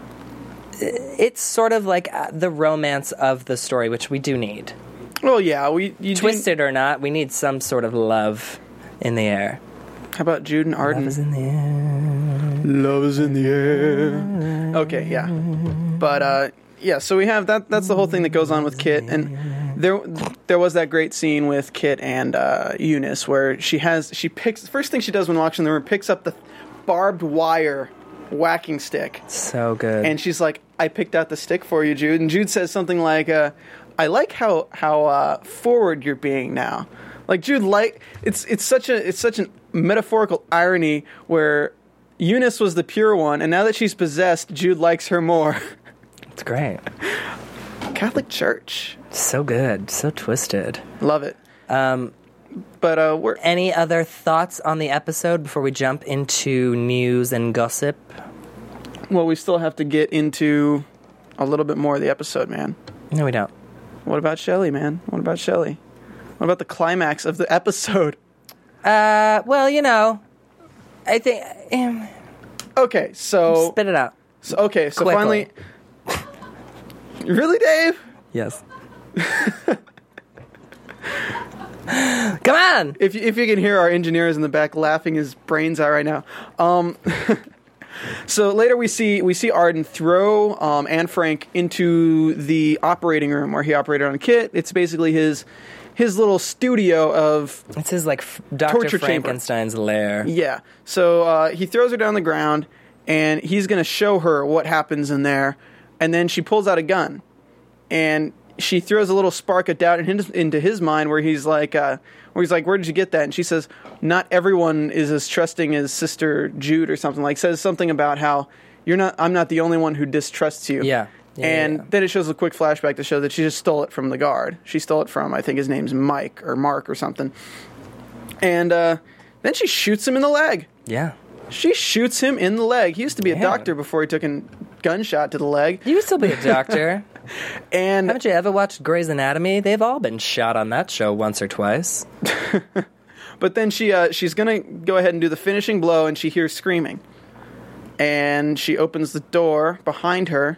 [SPEAKER 4] it's sort of like the romance of the story, which we do need.
[SPEAKER 5] Well, yeah,
[SPEAKER 4] twisted or not, we need some sort of love in the air.
[SPEAKER 5] How about Jude and Arden?
[SPEAKER 4] Love is in the air.
[SPEAKER 5] Love is in the air. Okay, yeah, but yeah. So we have that. That's the whole thing that goes on with Kit, and there was that great scene with Kit and Eunice where she picks the first thing she does when walking in the room, picks up the barbed wire whacking stick. So good. And she's like, I picked out the stick for you, Jude. And Jude says something like, I like how forward you're being now. Like, Jude, it's such an metaphorical irony where Eunice was the pure one, and now that she's possessed, Jude likes her more.
[SPEAKER 4] It's great.
[SPEAKER 5] Catholic Church.
[SPEAKER 4] So good. So twisted.
[SPEAKER 5] Love it. But
[SPEAKER 4] any other thoughts on the episode before we jump into news and gossip?
[SPEAKER 5] Well, we still have to get into a little bit more of the episode, man.
[SPEAKER 4] No, we don't.
[SPEAKER 5] What about Shelley, man? What about Shelley? What about the climax of the episode?
[SPEAKER 4] Well, I think...
[SPEAKER 5] okay, so...
[SPEAKER 4] Spit it out.
[SPEAKER 5] So finally... Really, Dave?
[SPEAKER 4] Yes. Come on!
[SPEAKER 5] If you can hear our engineers in the back laughing his brains out right now. So later we see Arden throw Anne Frank into the operating room where he operated on Kit. It's basically his little studio of...
[SPEAKER 4] It's his, like, Dr. Frankenstein's lair.
[SPEAKER 5] Yeah. So he throws her down the ground, and he's going to show her what happens in there. And then she pulls out a gun. And she throws a little spark of doubt into his mind where he's like, where did you get that? And she says, not everyone is as trusting as Sister Jude or something. Like, says something about how I'm not the only one who distrusts you.
[SPEAKER 4] Yeah.
[SPEAKER 5] Then it shows a quick flashback to show that she just stole it from the guard. She stole it from, I think his name's Mike or Mark or something. And then she shoots him in the leg.
[SPEAKER 4] Yeah.
[SPEAKER 5] She shoots him in the leg. He used to be a doctor before he took a gunshot to the leg.
[SPEAKER 4] You used to be a doctor.
[SPEAKER 5] And
[SPEAKER 4] haven't you ever watched Grey's Anatomy? They've all been shot on that show once or twice.
[SPEAKER 5] But then she's going to go ahead and do the finishing blow, and she hears screaming. And she opens the door behind her,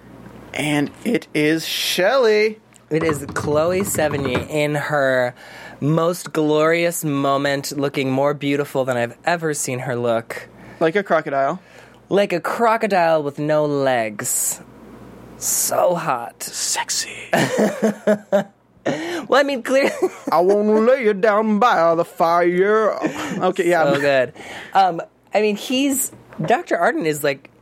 [SPEAKER 5] and it is Shelley.
[SPEAKER 4] It is Chloe Sevigny in her most glorious moment, looking more beautiful than I've ever seen her look.
[SPEAKER 5] Like a crocodile.
[SPEAKER 4] Like a crocodile with no legs. So hot.
[SPEAKER 5] Sexy.
[SPEAKER 4] Well, I mean, clearly...
[SPEAKER 5] I want to lay you down by the fire. Okay, yeah.
[SPEAKER 4] So good. I mean, Dr. Arden is, like,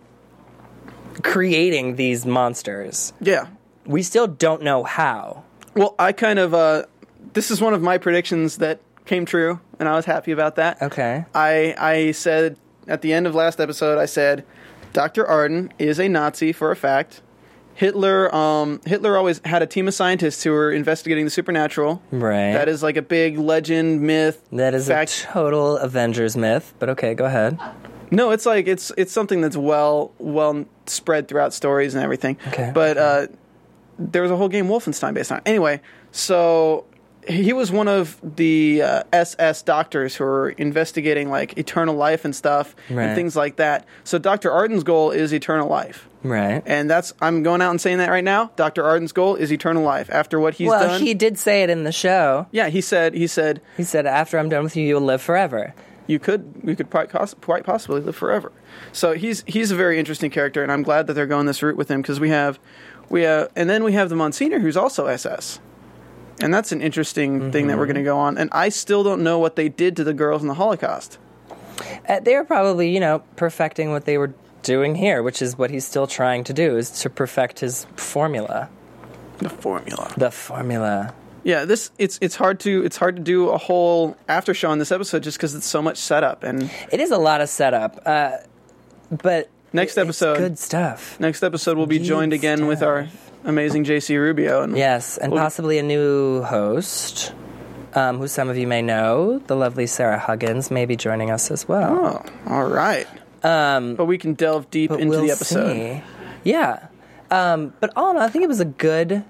[SPEAKER 4] creating these monsters.
[SPEAKER 5] Yeah.
[SPEAKER 4] We still don't know how.
[SPEAKER 5] Well, I kind of... this is one of my predictions that came true, and I was happy about that.
[SPEAKER 4] Okay.
[SPEAKER 5] I said, at the end of last episode, I said, Dr. Arden is a Nazi for a fact. Hitler always had a team of scientists who were investigating the supernatural.
[SPEAKER 4] Right.
[SPEAKER 5] That is like a big legend, myth.
[SPEAKER 4] That is a total Avengers myth, but okay, go ahead.
[SPEAKER 5] No, it's like it's something that's well spread throughout stories and everything.
[SPEAKER 4] Okay.
[SPEAKER 5] But there was a whole game Wolfenstein based on it. Anyway, so he was one of the SS doctors who were investigating like eternal life and stuff and things like that. So Dr. Arden's goal is eternal life.
[SPEAKER 4] Right.
[SPEAKER 5] And I'm going out and saying that right now. Dr. Arden's goal is eternal life. After what he's done.
[SPEAKER 4] Well, he did say it in the show.
[SPEAKER 5] Yeah, he said,
[SPEAKER 4] after I'm done with you, you'll live forever.
[SPEAKER 5] We could quite possibly live forever. So he's a very interesting character, and I'm glad that they're going this route with him because we have, and then we have the Monsignor who's also SS. And that's an interesting thing that we're going to go on. And I still don't know what they did to the girls in the Holocaust.
[SPEAKER 4] They were probably, perfecting what they were doing here, which is what he's still trying to do, is to perfect his formula.
[SPEAKER 5] The formula. Yeah, it's hard to do a whole after show on this episode just because it's so much setup, and
[SPEAKER 4] it is a lot of setup. But
[SPEAKER 5] next episode,
[SPEAKER 4] it's good stuff.
[SPEAKER 5] Next episode, we'll be joined again with our amazing JC Rubio, and
[SPEAKER 4] and possibly a new host, who some of you may know, the lovely Sarah Huggins, may be joining us as well.
[SPEAKER 5] Oh, all right. But we can delve deep into the episode.
[SPEAKER 4] See. Yeah. But all in all, I think it was a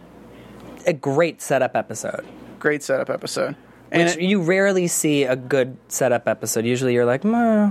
[SPEAKER 4] great setup episode.
[SPEAKER 5] Great setup episode.
[SPEAKER 4] And you rarely see a good setup episode. Usually you're like, meh.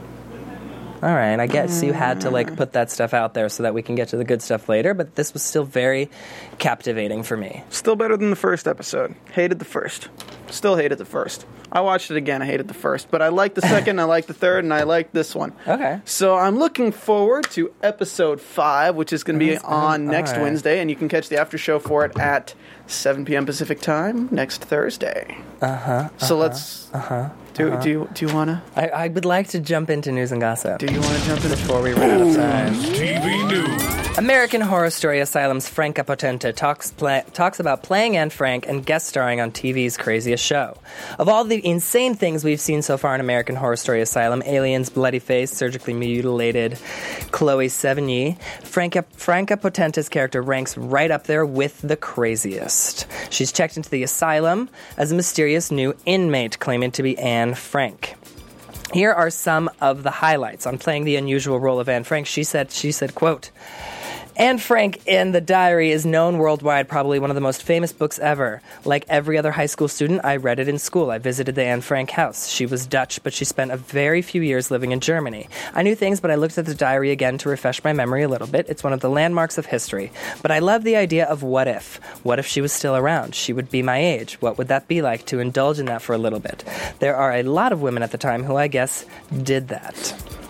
[SPEAKER 4] All right, I guess you had to put that stuff out there so that we can get to the good stuff later, but this was still very captivating for me.
[SPEAKER 5] Still better than the first episode. Hated the first. Still hated the first. I watched it again. I hated the first. But I liked the second, I liked the third, and I liked this one.
[SPEAKER 4] Okay.
[SPEAKER 5] So I'm looking forward to episode 5, which is going to be on next Wednesday, and you can catch the after show for it at 7 p.m. Pacific time next Thursday. So let's... Do you want to?
[SPEAKER 4] I would like to jump into news and gossip.
[SPEAKER 5] Do you want to jump in
[SPEAKER 4] before we run out of time?
[SPEAKER 1] TV News.
[SPEAKER 4] American Horror Story Asylum's Franca Potente talks about playing Anne Frank and guest starring on TV's craziest show. Of all the insane things we've seen so far in American Horror Story Asylum, aliens, bloody face, surgically mutilated Chloe Sevigny, Franca Potente's character ranks right up there with the craziest. She's checked into the asylum as a mysterious new inmate claiming to be Anne Frank. Here are some of the highlights on playing the unusual role of Anne Frank. She said, quote, Anne Frank in The Diary is known worldwide, probably one of the most famous books ever. Like every other high school student, I read it in school. I visited the Anne Frank house. She was Dutch, but she spent a very few years living in Germany. I knew things, but I looked at The Diary again to refresh my memory a little bit. It's one of the landmarks of history. But I love the idea of what if. What if she was still around? She would be my age. What would that be like to indulge in that for a little bit? There are a lot of women at the time who, I guess, did that.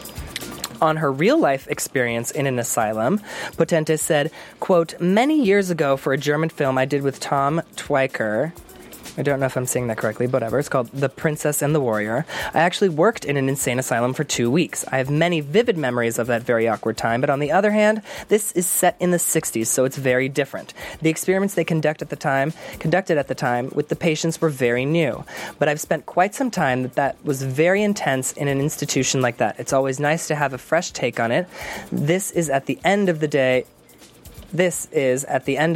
[SPEAKER 4] On her real-life experience in an asylum, Potente said, quote, many years ago for a German film I did with Tom Twyker, I don't know if I'm saying that correctly, but whatever, it's called The Princess and the Warrior, I actually worked in an insane asylum for 2 weeks. I have many vivid memories of that very awkward time, but on the other hand, this is set in the 60s, so it's very different. The experiments they conducted at the time with the patients were very new, but I've spent quite some time that was very intense in an institution like that. It's always nice to have a fresh take on it. This is at the end of the day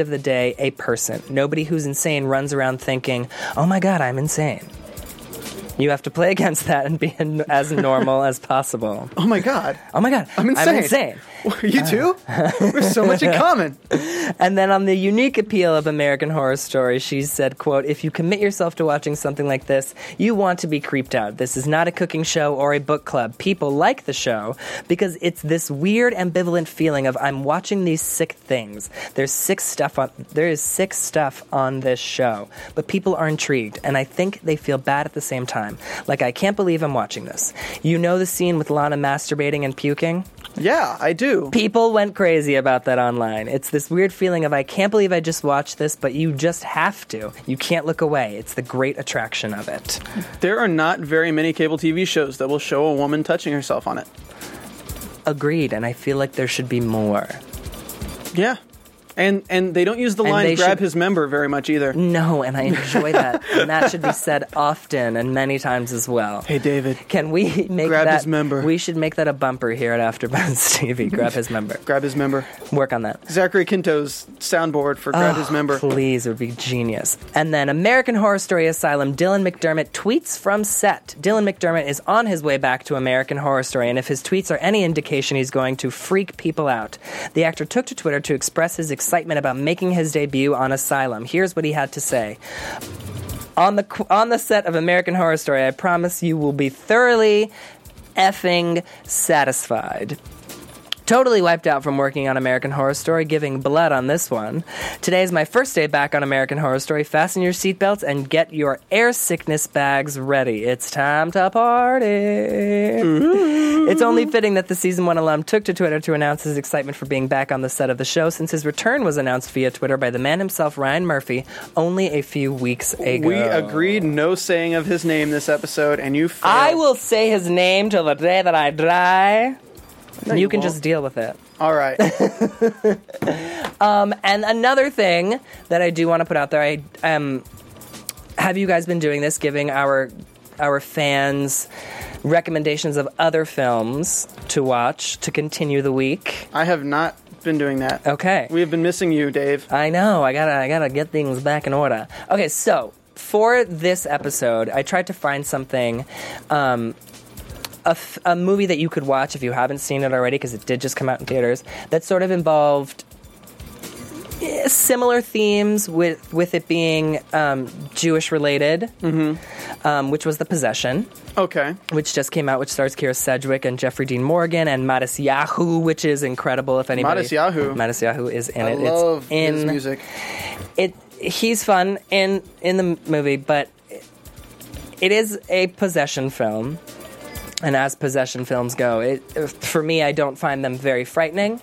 [SPEAKER 4] a person. Nobody who's insane runs around thinking, oh my God, I'm insane. You have to play against that and be as normal as possible.
[SPEAKER 5] Oh my god.
[SPEAKER 4] Oh my god.
[SPEAKER 5] I'm insane. You too? We have so much in common.
[SPEAKER 4] And then on the unique appeal of American Horror Story, she said, quote, if you commit yourself to watching something like this, you want to be creeped out. This is not a cooking show or a book club. People like the show because it's this weird ambivalent feeling of I'm watching these sick things. There is sick stuff on this show, but people are intrigued, and I think they feel bad at the same time. Like, I can't believe I'm watching this. You know the scene with Lana masturbating and puking?
[SPEAKER 5] Yeah, I do.
[SPEAKER 4] People went crazy about that online. It's this weird feeling of I can't believe I just watched this, but you just have to. You can't look away. It's the great attraction of it.
[SPEAKER 5] There are not very many cable TV shows that will show a woman touching herself on it.
[SPEAKER 4] Agreed, and I feel like there should be more.
[SPEAKER 5] Yeah. And they don't use the line grab his member very much either.
[SPEAKER 4] No, and I enjoy that. And that should be said often and many times as well.
[SPEAKER 5] Hey, David.
[SPEAKER 4] Can we make
[SPEAKER 5] grab his member?
[SPEAKER 4] We should make that a bumper here at AfterBuzz TV. Grab his member.
[SPEAKER 5] Grab his member.
[SPEAKER 4] Work on that.
[SPEAKER 5] Zachary Quinto's soundboard for grab his member.
[SPEAKER 4] Please, it would be genius. And then American Horror Story Asylum, Dylan McDermott tweets from set. Dylan McDermott is on his way back to American Horror Story, and if his tweets are any indication, he's going to freak people out. The actor took to Twitter to express his excitement about making his debut on Asylum. Here's what he had to say. On the set of American Horror Story, I promise you will be thoroughly effing satisfied. Totally wiped out from working on American Horror Story, giving blood on this one. Today is my first day back on American Horror Story. Fasten your seatbelts and get your air sickness bags ready. It's time to party. It's only fitting that the Season 1 alum took to Twitter to announce his excitement for being back on the set of the show, since his return was announced via Twitter by the man himself, Ryan Murphy, only a few weeks ago.
[SPEAKER 5] We agreed no saying of his name this episode, and you failed.
[SPEAKER 4] I will say his name till the day that I die. No, you can just deal with it.
[SPEAKER 5] All right.
[SPEAKER 4] And another thing that I do want to put out there, have you guys been doing this, giving our fans recommendations of other films to watch to continue the week?
[SPEAKER 5] I have not been doing that.
[SPEAKER 4] Okay.
[SPEAKER 5] We have been missing you, Dave.
[SPEAKER 4] I know. I gotta get things back in order. Okay, so for this episode, I tried to find something. A movie that you could watch if you haven't seen it already, because it did just come out in theaters, that sort of involved similar themes with it being Jewish related, which was The Possession.
[SPEAKER 5] Okay.
[SPEAKER 4] Which just came out, which stars Keira Sedgwick and Jeffrey Dean Morgan and Matisyahu, which is incredible. If anybody, Matisyahu is in it.
[SPEAKER 5] I love his music.
[SPEAKER 4] He's fun in the movie, but it is a possession film. And as possession films go, for me, I don't find them very frightening.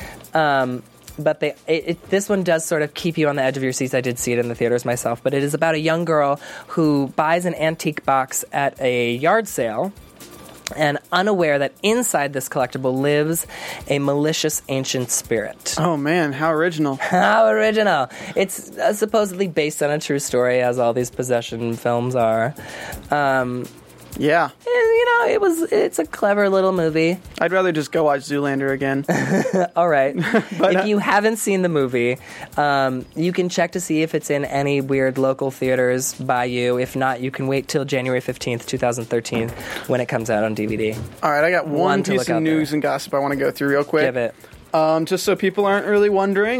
[SPEAKER 4] But this one does sort of keep you on the edge of your seats. I did see it in the theaters myself. But it is about a young girl who buys an antique box at a yard sale, and unaware that inside this collectible lives a malicious ancient spirit.
[SPEAKER 5] Oh, man, how original.
[SPEAKER 4] How original. It's supposedly based on a true story, as all these possession films are.
[SPEAKER 5] Yeah.
[SPEAKER 4] It's a clever little movie.
[SPEAKER 5] I'd rather just go watch Zoolander again.
[SPEAKER 4] All right. But if you haven't seen the movie, you can check to see if it's in any weird local theaters by you. If not, you can wait till January 15th, 2013, when it comes out on DVD.
[SPEAKER 5] All right, I got one piece of news and gossip I want to go through real quick.
[SPEAKER 4] Give it.
[SPEAKER 5] Just so people aren't really wondering,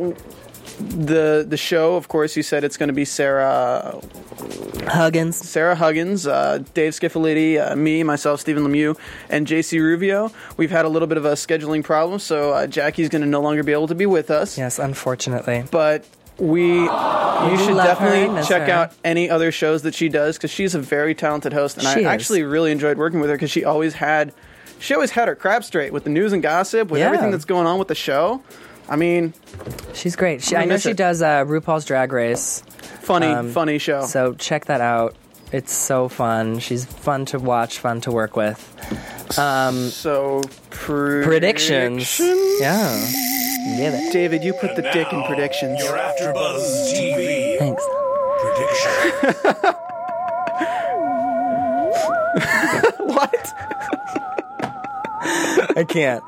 [SPEAKER 5] the show, of course, you said it's going to be Sarah Huggins, Dave Sciffoliti, me, myself, Stephen Lemieux, and JC Rubio. We've had a little bit of a scheduling problem, so Jackie's going to no longer be able to be with us.
[SPEAKER 4] Yes, unfortunately.
[SPEAKER 5] But you should definitely check out any other shows that she does, because she's a very talented host, and I actually really enjoyed working with her, because she always had her crap straight with the news and gossip, with everything that's going on with the show. I mean,
[SPEAKER 4] she's great. I know she does RuPaul's Drag Race.
[SPEAKER 5] Funny show.
[SPEAKER 4] So check that out. It's so fun. She's fun to watch, fun to work with.
[SPEAKER 5] So
[SPEAKER 4] predictions. Yeah. Give it.
[SPEAKER 5] David, you put the dick in predictions.
[SPEAKER 1] Your AfterBuzz TV.
[SPEAKER 4] Thanks.
[SPEAKER 1] Prediction.
[SPEAKER 5] What?
[SPEAKER 4] I can't.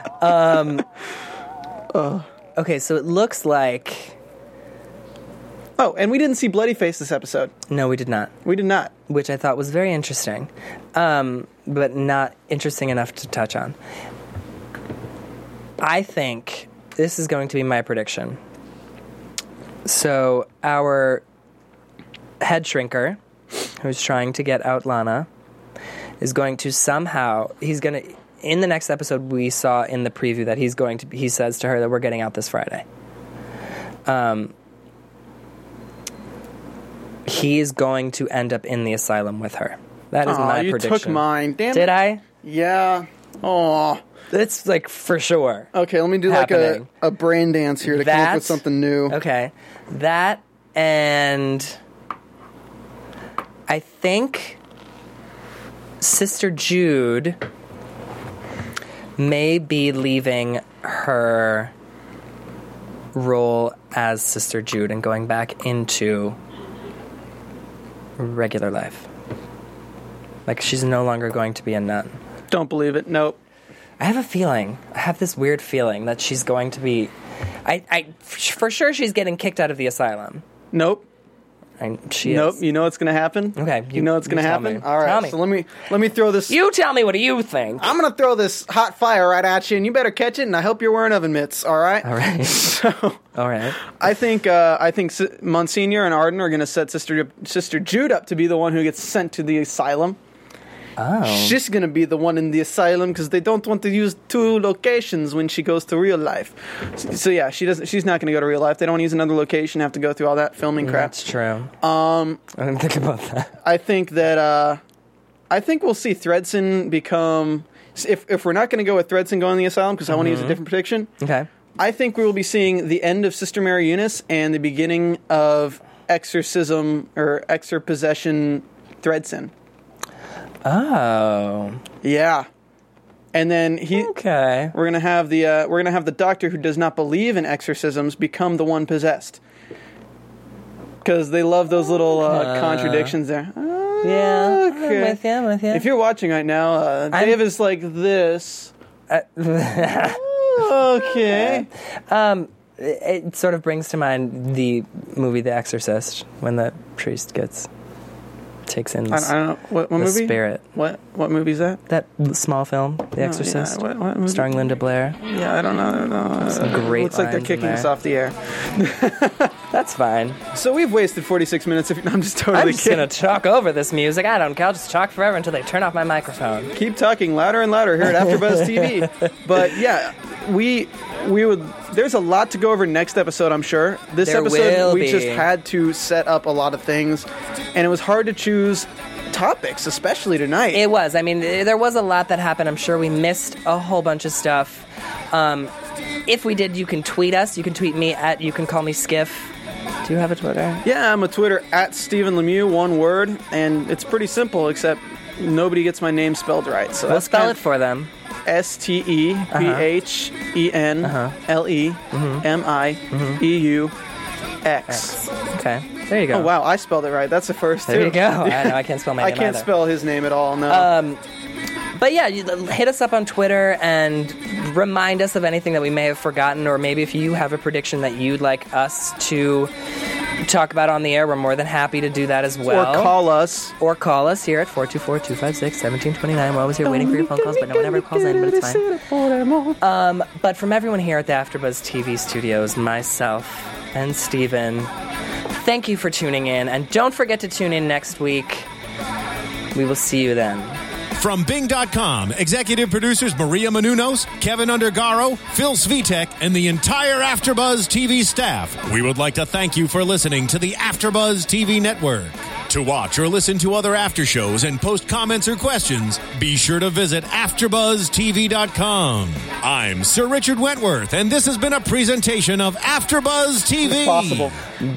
[SPEAKER 4] Okay, so it looks like
[SPEAKER 5] Oh, and we didn't see Bloodyface this episode.
[SPEAKER 4] No, we did not.
[SPEAKER 5] We did not.
[SPEAKER 4] Which I thought was very interesting, but not interesting enough to touch on. I think this is going to be my prediction. So our head shrinker, who's trying to get out Lana, is going to somehow, in the next episode we saw in the preview that he says to her that we're getting out this Friday. He is going to end up in the asylum with her. That is my prediction.
[SPEAKER 5] You took mine. Damn
[SPEAKER 4] Did
[SPEAKER 5] it.
[SPEAKER 4] I?
[SPEAKER 5] Yeah. Oh.
[SPEAKER 4] It's like for sure.
[SPEAKER 5] Okay, let me do
[SPEAKER 4] happening.
[SPEAKER 5] like a brain dance here to come up with something new.
[SPEAKER 4] Okay. That, and I think Sister Jude may be leaving her role as Sister Jude and going back into regular life. Like, she's no longer going to be a nun.
[SPEAKER 5] Don't believe it. Nope.
[SPEAKER 4] I have a feeling. I have this weird feeling that she's going to be... for sure she's getting kicked out of the asylum.
[SPEAKER 5] Nope.
[SPEAKER 4] She
[SPEAKER 5] nope.
[SPEAKER 4] is.
[SPEAKER 5] You know what's going to happen?
[SPEAKER 4] Okay.
[SPEAKER 5] You know what's going to happen?
[SPEAKER 4] Me.
[SPEAKER 5] All right.
[SPEAKER 4] Tell me.
[SPEAKER 5] So let me throw this...
[SPEAKER 4] You tell me, what do you think?
[SPEAKER 5] I'm going to throw this hot fire right at you, and you better catch it, and I hope you're wearing oven mitts, all right?
[SPEAKER 4] All right.
[SPEAKER 5] So...
[SPEAKER 4] All right.
[SPEAKER 5] I think Monsignor and Arden are going to set Sister Jude up to be the one who gets sent to the asylum.
[SPEAKER 4] Oh.
[SPEAKER 5] She's going to be the one in the asylum because they don't want to use two locations when she goes to real life. So yeah, she's not going to go to real life. They don't want to use another location, have to go through all that filming crap.
[SPEAKER 4] That's true. I didn't think about that.
[SPEAKER 5] I think that I think we'll see Thredson become... If we're not going to go with Thredson going to the asylum, because I want to use a different prediction...
[SPEAKER 4] Okay.
[SPEAKER 5] I think we will be seeing the end of Sister Mary Eunice and the beginning of exorcism or exorpossession Thredson.
[SPEAKER 4] Oh.
[SPEAKER 5] Yeah. And then
[SPEAKER 4] Okay.
[SPEAKER 5] we're gonna have the doctor who does not believe in exorcisms become the one possessed. Because they love those little contradictions there.
[SPEAKER 4] Yeah.
[SPEAKER 5] Okay.
[SPEAKER 4] I'm with you.
[SPEAKER 5] If you're watching right now, Dave is like this. Okay.
[SPEAKER 4] It sort of brings to mind the movie The Exorcist when the priest takes in
[SPEAKER 5] I don't know what movie.
[SPEAKER 4] Spirit.
[SPEAKER 5] What movie is that?
[SPEAKER 4] That small film, The Exorcist,
[SPEAKER 5] yeah. What movie?
[SPEAKER 4] starring Linda Blair.
[SPEAKER 5] Yeah, I don't know.
[SPEAKER 4] Some great
[SPEAKER 5] looks like they're
[SPEAKER 4] lines
[SPEAKER 5] kicking
[SPEAKER 4] in
[SPEAKER 5] us
[SPEAKER 4] there.
[SPEAKER 5] off the air.
[SPEAKER 4] That's fine.
[SPEAKER 5] So we've wasted 46 minutes. I'm just totally
[SPEAKER 4] I'm just
[SPEAKER 5] kidding.
[SPEAKER 4] gonna talk over this music. I don't care. I'll just talk forever until they turn off my microphone.
[SPEAKER 5] Keep talking louder and louder here at AfterBuzz TV. But yeah, we would. There's a lot to go over next episode, I'm sure. This
[SPEAKER 4] There
[SPEAKER 5] episode,
[SPEAKER 4] will
[SPEAKER 5] we
[SPEAKER 4] be.
[SPEAKER 5] just had to set up a lot of things, and it was hard to choose topics, especially tonight.
[SPEAKER 4] It was. I mean, there was a lot that happened. I'm sure we missed a whole bunch of stuff. If we did, you can tweet us. You can tweet me at You Can Call Me Skiff. Do you have a Twitter?
[SPEAKER 5] Yeah, I'm a Twitter at Stephen Lemieux, one word, and it's pretty simple, except nobody gets my name spelled right. So
[SPEAKER 4] We'll
[SPEAKER 5] that's
[SPEAKER 4] spell it for them.
[SPEAKER 5] StephenLemieux.
[SPEAKER 4] Okay. There you go.
[SPEAKER 5] Oh, wow, I spelled it right. That's the first, too.
[SPEAKER 4] There you go. I know, I can't spell my
[SPEAKER 5] I
[SPEAKER 4] name
[SPEAKER 5] can't
[SPEAKER 4] either.
[SPEAKER 5] spell his name at all, no.
[SPEAKER 4] But yeah, hit us up on Twitter and remind us of anything that we may have forgotten, or maybe if you have a prediction that you'd like us to talk about on the air, we're more than happy to do that as well.
[SPEAKER 5] Or call us.
[SPEAKER 4] Or call us here at 424-256-1729. We're always here waiting for your phone calls, but no one ever calls in, but it's fine. But from everyone here at the AfterBuzz TV studios, myself and Steven, thank you for tuning in, and don't forget to tune in next week. We will see you then.
[SPEAKER 3] From Bing.com, executive producers Maria Menounos, Kevin Undergaro, Phil Svitek, and the entire AfterBuzz TV staff, we would like to thank you for listening to the AfterBuzz TV network. To watch or listen to other after shows and post comments or questions, be sure to visit AfterBuzzTV.com. I'm Sir Richard Wentworth, and this has been a presentation of AfterBuzz TV.
[SPEAKER 5] It's possible.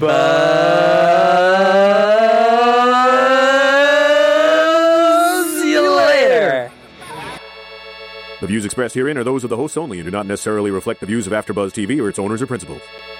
[SPEAKER 4] See you later.
[SPEAKER 1] The views expressed herein are those of the hosts only and do not necessarily reflect the views of AfterBuzz TV or its owners or principals.